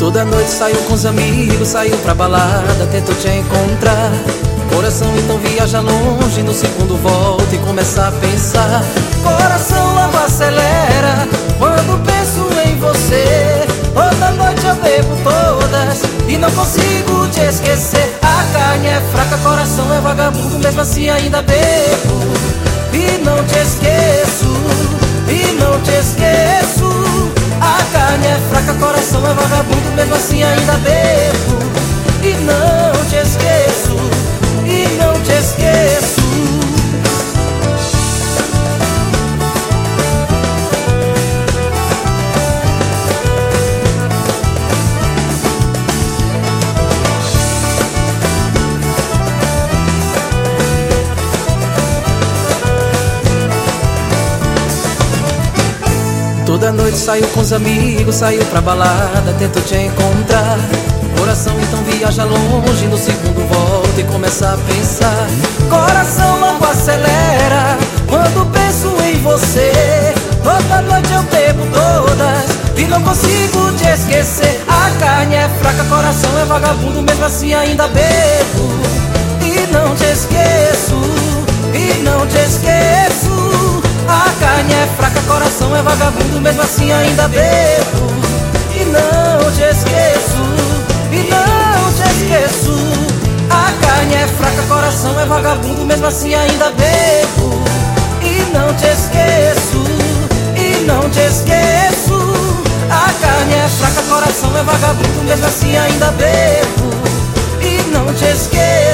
Toda noite saio com os amigos, saio pra balada, tento te encontrar. Coração então viaja longe, no segundo volta e começa a pensar. Coração logo acelera quando penso em você. Toda noite eu bebo todas e não consigo te esquecer. A carne é fraca, coração é vagabundo, mesmo assim ainda bebo e não te esqueço, e não te esqueço. A carne é fraca, coração é vagabundo, mesmo assim ainda bebo e não te esqueço, e não te esqueço. Toda noite saio com os amigos, saio pra balada, tento te encontrar. Coração então viaja longe, no segundo volta e começa a pensar. Coração logo acelera quando penso em você. Toda noite eu bebo todas e não consigo te esquecer. A carne é fraca, coração é vagabundo, mesmo assim ainda bebo e não te esqueço, e não te esqueço. A carne é fraca, coração é vagabundo, mesmo assim ainda bebo e não te esqueço, e não te esqueço. A carne é fraca, coração é vagabundo, mesmo assim ainda bebo e não te esqueço, e não te esqueço. A carne é fraca, coração é vagabundo, mesmo assim ainda bebo e não te esqueço.